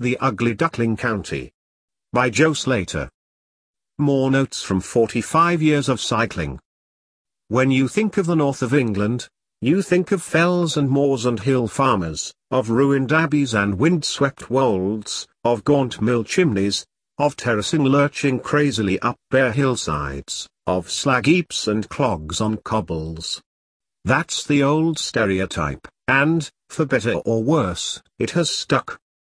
The Ugly Duckling County. By Joe Slater. More notes from 45 years of cycling. When you think of the north of England, you think of fells and moors and hill farmers, of ruined abbeys and wind-swept wolds, of gaunt mill chimneys, of terracing lurching crazily up bare hillsides, of slag heaps and clogs on cobbles. That's the old stereotype, and, for better or worse, it has stuck.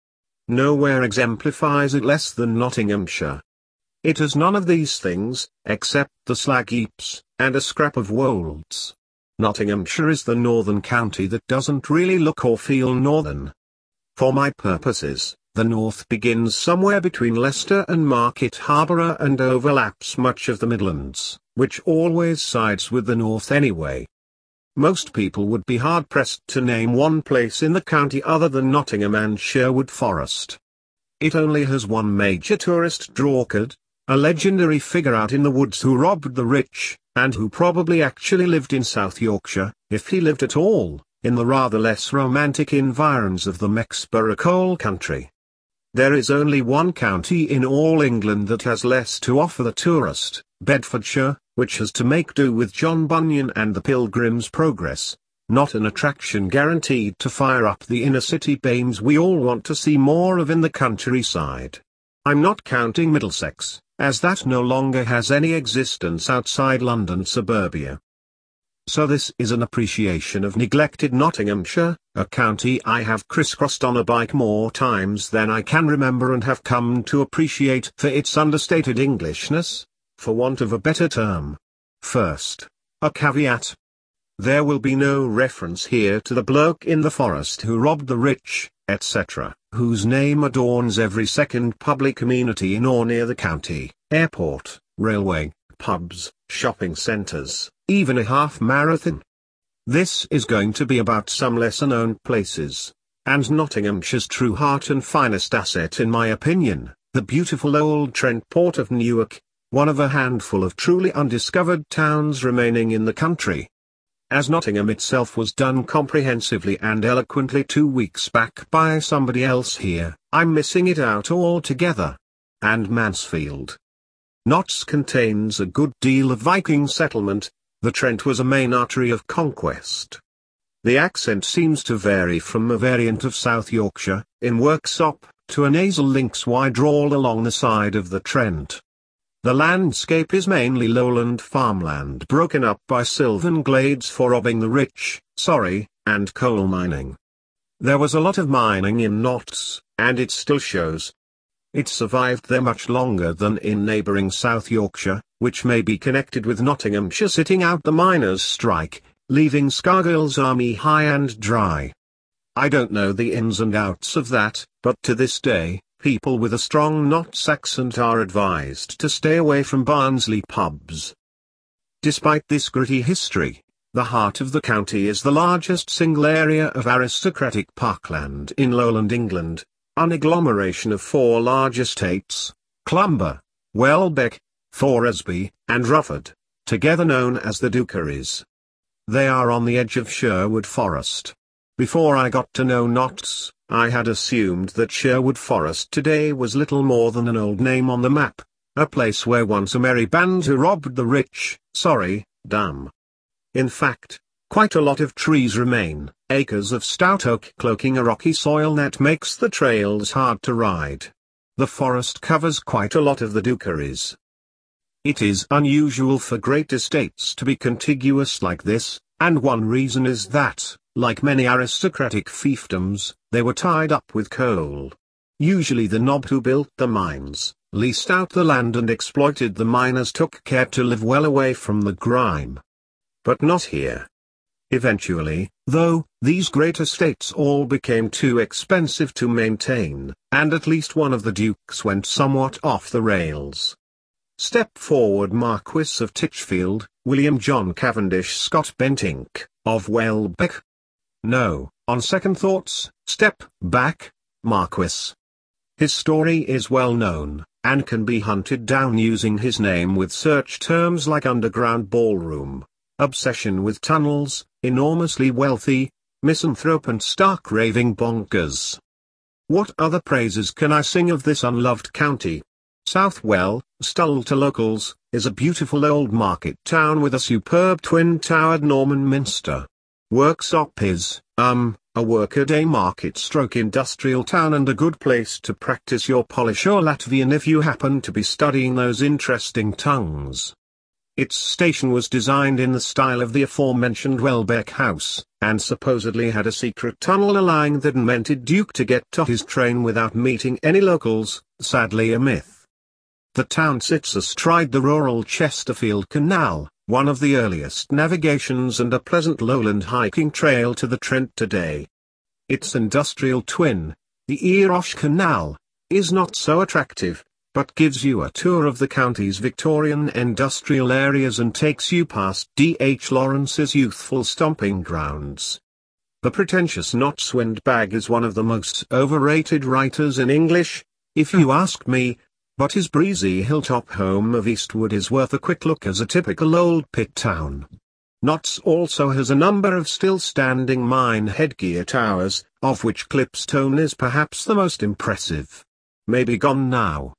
Nowhere exemplifies it less than Nottinghamshire. It has none of these things, except the slag heaps, and a scrap of wolds. Nottinghamshire is the northern county that doesn't really look or feel northern. For my purposes, the north begins somewhere between Leicester and Market Harborough and overlaps much of the Midlands, which always sides with the north anyway. Most people would be hard-pressed to name one place in the county other than Nottingham and Sherwood Forest. It only has one major tourist drawcard, a legendary figure out in the woods who robbed the rich, and who probably actually lived in South Yorkshire, if he lived at all, in the rather less romantic environs of the Mexborough coal country. There is only one county in all England that has less to offer the tourist, Bedfordshire, which has to make do with John Bunyan and the Pilgrim's Progress, not an attraction guaranteed to fire up the inner-city BAMEs we all want to see more of in the countryside. I'm not counting Middlesex, as that no longer has any existence outside London suburbia. So this is an appreciation of neglected Nottinghamshire, a county I have crisscrossed on a bike more times than I can remember and have come to appreciate for its understated Englishness, for want of a better term. First, a caveat. There will be no reference here to the bloke in the forest who robbed the rich, etc., whose name adorns every second public amenity in or near the county, airport, railway, pubs, shopping centres, even a half marathon. This is going to be about some lesser-known places, and Nottinghamshire's true heart and finest asset in my opinion, the beautiful old Trent port of Newark, one of a handful of truly undiscovered towns remaining in the country. As Nottingham itself was done comprehensively and eloquently 2 weeks back by somebody else here, I'm missing it out altogether. And Mansfield. Notts contains a good deal of Viking settlement. The Trent was a main artery of conquest. The accent seems to vary from a variant of South Yorkshire, in Worksop, to a nasal Links-y drawl along the side of the Trent. The landscape is mainly lowland farmland broken up by sylvan glades for robbing the rich, and coal mining. There was a lot of mining in Notts, and it still shows. It survived there much longer than in neighbouring South Yorkshire, which may be connected with Nottinghamshire sitting out the miners' strike, leaving Scargill's army high and dry. I don't know the ins and outs of that, but to this day, people with a strong Notts accent are advised to stay away from Barnsley pubs. Despite this gritty history, the heart of the county is the largest single area of aristocratic parkland in lowland England, an agglomeration of 4 large estates, Clumber, Welbeck, Thoresby, and Rufford, together known as the Dukeries. They are on the edge of Sherwood Forest. Before I got to know Notts, I had assumed that Sherwood Forest today was little more than an old name on the map, a place where once a merry band who robbed the rich, damn. In fact, quite a lot of trees remain, acres of stout oak cloaking a rocky soil that makes the trails hard to ride. The forest covers quite a lot of the Dukeries. It is unusual for great estates to be contiguous like this, and one reason is that, like many aristocratic fiefdoms, they were tied up with coal. Usually the nob who built the mines, leased out the land and exploited the miners took care to live well away from the grime. But not here. Eventually, though, these great estates all became too expensive to maintain, and at least one of the dukes went somewhat off the rails. Step forward Marquis of Titchfield, William John Cavendish Scott Bentinck, of Welbeck. No, on second thoughts, step back, Marquis. His story is well known, and can be hunted down using his name with search terms like underground ballroom, obsession with tunnels, enormously wealthy, misanthrope and stark raving bonkers. What other praises can I sing of this unloved county? Southwell, Stull to locals, is a beautiful old market town with a superb twin-towered Norman minster. Worksop is, a workaday market-industrial town and a good place to practice your Polish or Latvian if you happen to be studying those interesting tongues. Its station was designed in the style of the aforementioned Welbeck House, and supposedly had a secret tunnel allowing the demented Duke to get to his train without meeting any locals, sadly a myth. The town sits astride the rural Chesterfield Canal, one of the earliest navigations and a pleasant lowland hiking trail to the Trent today. Its industrial twin, the Erosh Canal, is not so attractive, but gives you a tour of the county's Victorian industrial areas and takes you past D.H. Lawrence's youthful stomping grounds. The pretentious Notts Windbag is one of the most overrated writers in English, if you ask me, but his breezy hilltop home of Eastwood is worth a quick look as a typical old pit town. Notts also has a number of still-standing mine headgear towers, of which Clipstone is perhaps the most impressive. Maybe gone now.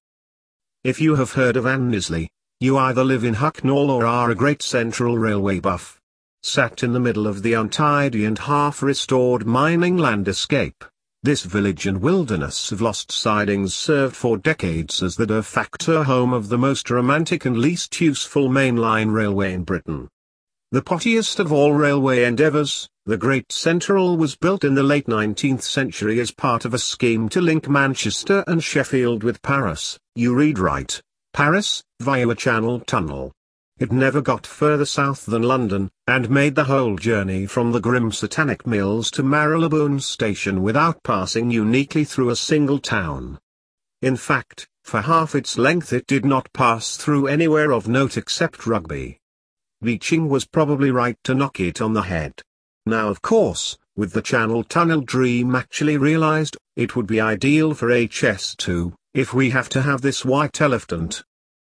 If you have heard of Annesley, you either live in Hucknall or are a great Central Railway buff. Sat in the middle of the untidy and half-restored mining landscape, this village and wilderness of lost sidings served for decades as the de facto home of the most romantic and least useful mainline railway in Britain. The pottiest of all railway endeavours, the Great Central was built in the late 19th century as part of a scheme to link Manchester and Sheffield with Paris, you read right, Paris, via a Channel tunnel. It never got further south than London, and made the whole journey from the grim Satanic Mills to Marylebone Station without passing uniquely through a single town. In fact, for half its length it did not pass through anywhere of note except Rugby. Beeching was probably right to knock it on the head. Now of course, with the Channel Tunnel dream actually realized, it would be ideal for HS2, if we have to have this white elephant.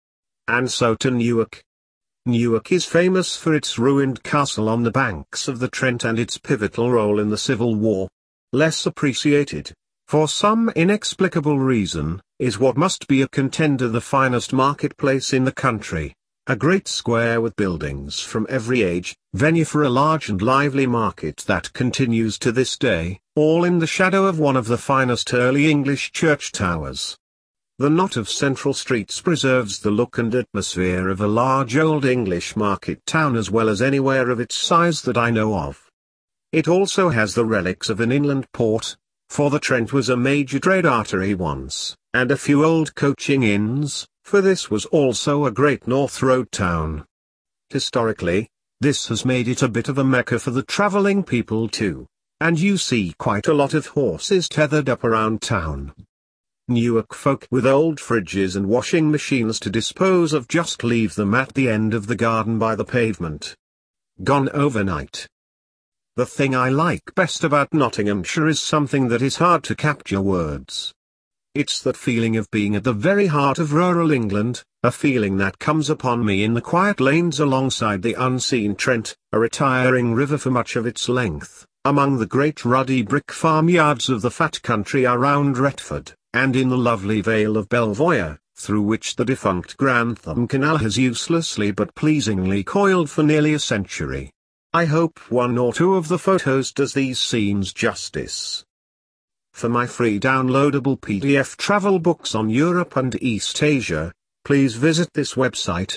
And so to Newark. Newark is famous for its ruined castle on the banks of the Trent and its pivotal role in the Civil War. Less appreciated, for some inexplicable reason, is what must be a contender the finest marketplace in the country. A great square with buildings from every age, venue for a large and lively market that continues to this day, all in the shadow of one of the finest early English church towers. The knot of central streets preserves the look and atmosphere of a large old English market town as well as anywhere of its size that I know of. It also has the relics of an inland port, for the Trent was a major trade artery once, and a few old coaching inns, for this was also a great North Road town. Historically, this has made it a bit of a mecca for the travelling people too, and you see quite a lot of horses tethered up around town. Newark folk with old fridges and washing machines to dispose of just leave them at the end of the garden by the pavement. Gone overnight. The thing I like best about Nottinghamshire is something that is hard to capture words. It's that feeling of being at the very heart of rural England, a feeling that comes upon me in the quiet lanes alongside the unseen Trent, a retiring river for much of its length, among the great ruddy brick farmyards of the fat country around Retford, and in the lovely Vale of Belvoyer, through which the defunct Grantham Canal has uselessly but pleasingly coiled for nearly a century. I hope one or two of the photos does these scenes justice. For my free downloadable PDF travel books on Europe and East Asia, please visit this website,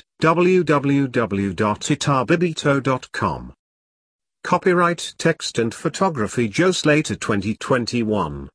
www.itabibito.com. Copyright text and photography Joe Slater 2021.